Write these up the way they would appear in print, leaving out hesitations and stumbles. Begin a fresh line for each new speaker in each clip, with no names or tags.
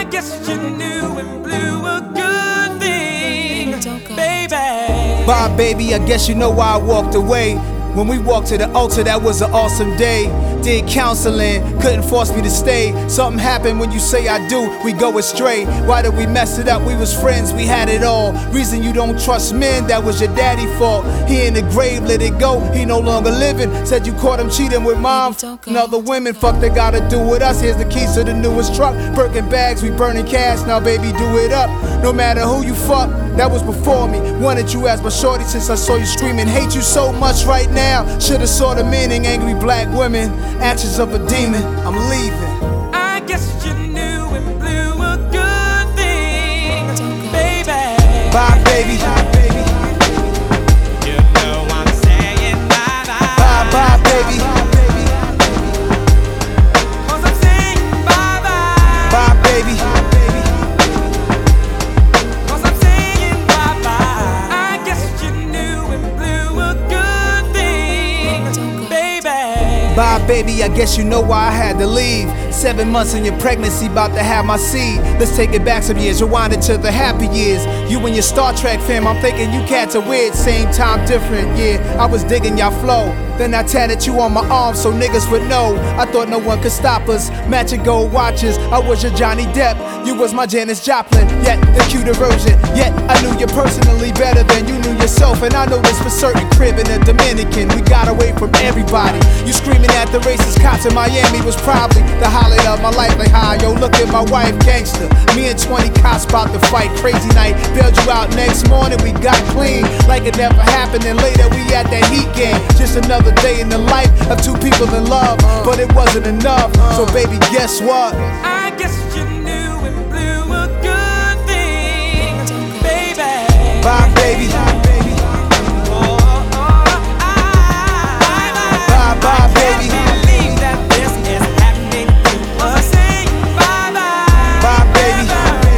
guess you knew and blew a good thing, baby.
Bye, baby, I guess you know why I walked away. When we walked to the altar, that was an awesome day. Did counseling, couldn't force me to stay. Something happened when you say I do, we go astray. Why did we mess it up? We was friends, we had it all. Reason you don't trust men, that was your daddy's fault. He in the grave, let it go, he no longer living. Said you caught him cheating with mom and other women. Fuck they gotta do with us, here's the keys to the newest truck. Birkin bags, we burning cash, now baby do it up. No matter who you fuck, that was before me. Wanted you as my shorty since I saw you screaming. Hate you so much right now. Should've saw the meaning. Angry black women, actions of a demon. I'm leaving.
I guess you knew and blew a good thing, baby.
Bye, baby.
You know I'm saying bye-bye.
Bye, baby.
'Cause I'm saying bye-bye.
Bye, baby.
'Cause I'm saying bye-bye. I guess you knew and blew a good thing, baby.
Bye, baby, I guess you know why I had to leave. 7 months in your pregnancy, about to have my seed. Let's take it back some years, rewind it to the happy years. You and your Star Trek fam, I'm thinking you cats are weird. Same time, different, yeah, I was digging y'all flow. Then I tatted you on my arm so niggas would know. I thought no one could stop us, matching gold watches. I was your Johnny Depp, you was my Janis Joplin. Yet, the cute erosion, yet I knew you personally better than you knew yourself. And I know this for certain, crib in the Dominican. We got away from everybody. You screaming at the racist cops in Miami was probably the highlight of my life. Like, hi, yo, look at my wife, gangster. Me and 20 cops about to fight, crazy night. Bailed you out next morning, we got clean like it never happened. And later we at that Heat game. Just another day in the life of two people in love, but it wasn't enough. So baby, guess what?
I guess you knew and blew a good thing, baby.
Bye, baby. Bye, baby.
Believe that this is happening to us. Saying bye-bye.
Bye, baby.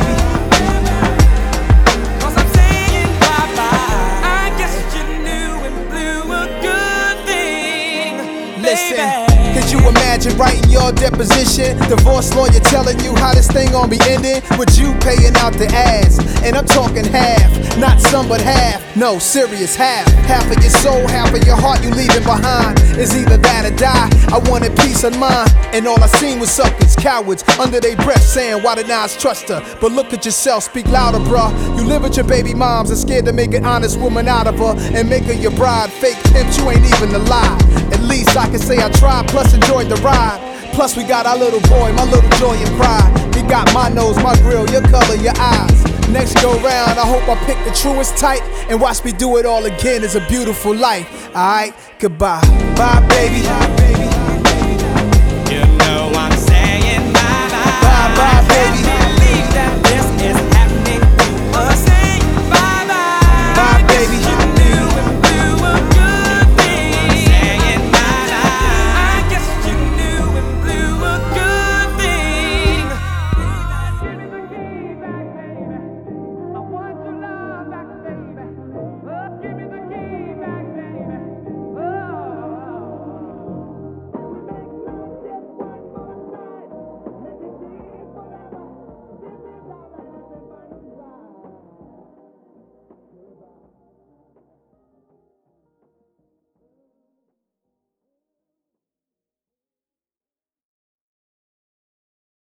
'Cause I'm saying bye-bye. I guess you knew and blew a good thing,
Listen,
baby.
could you imagine writing your deposition? Divorce lawyer telling you how this thing gon' be ending, with you paying out the ass. And I'm talking half, not some but half. No, serious, half. Half of your soul, half of your heart you leaving behind. It's either that or die. I wanted peace of mind, and all I seen was suckers, cowards, under their breath saying, why did I trust her? But look at yourself, speak louder, bruh. You live with your baby moms and scared to make an honest woman out of her and make her your bride. Fake pimp, you ain't even alive. At least I can say I tried, plus enjoyed the ride. Plus we got our little boy, my little joy and pride. We got my nose, my grill, your color, your eyes. Next go round, I hope I pick the truest type and watch me do it all again. It's a beautiful life. Alright, goodbye. Bye, baby.